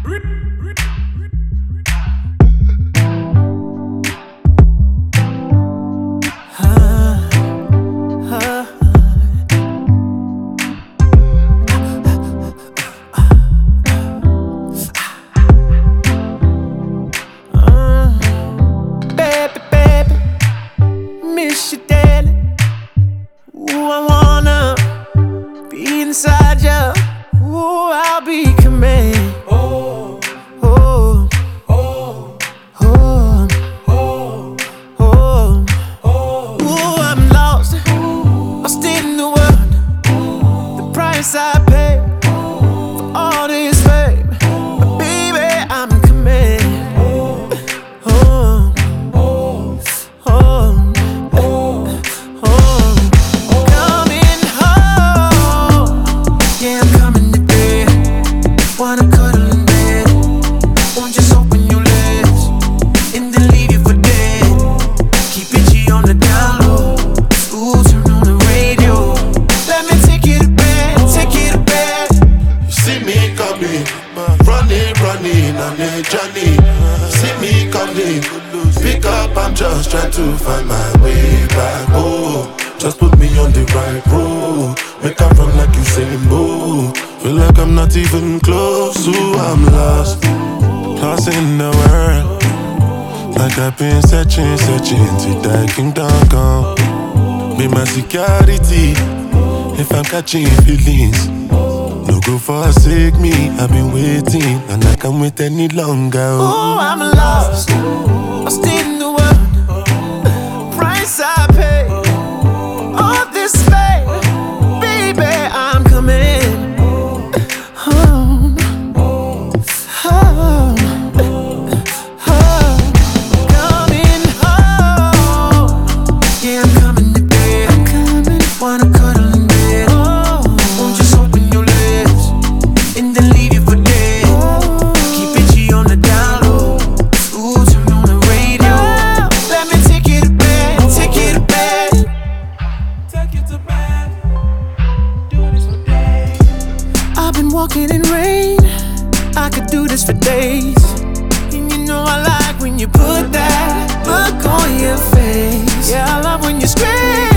Baby, baby, miss you daily. Ooh, I wanna be inside you. Ooh, I'll be coming. Oh, oh, oh, oh, oh, oh, oh. Ooh, I'm lost in the world. The price I pay for all this fame, but baby, I'm coming. Oh, oh, oh, oh, coming home. Yeah, I'm coming to bed. Wanna cuddle in bed. Won't just open your lips and then leave you for dead. Keep it G on the down low. Ooh, turn on the radio. Let me take you to bed, take you to bed. You see me coming, running on a journey. See me coming, pick up, I'm just trying to find my way back. Oh, just put me on the right road. Make I run like Usain Bolt. Feel like I'm not even close to, I'm lost in the world. Like I've been searching till that kingdom come. Be my security if I'm catching feelings. No go forsake me, I've been waiting and I can't wait any longer. Ooh, I'm lost in the world. Price I pay all this fame, baby, I'm coming home, home, home, coming home. Yeah, I'm coming to bed. I'm coming. Wanna cuddle in bed. Won't just open your lips and then leave you for dead. Keep it G on the down low. Ooh, turn on the radio. Let me take you to bed, take you to bed, take you to bed. Do this for days. I've been walking in rain. I could do this for days. And you know I like when you put that look on your face. Yeah, I love when you scream.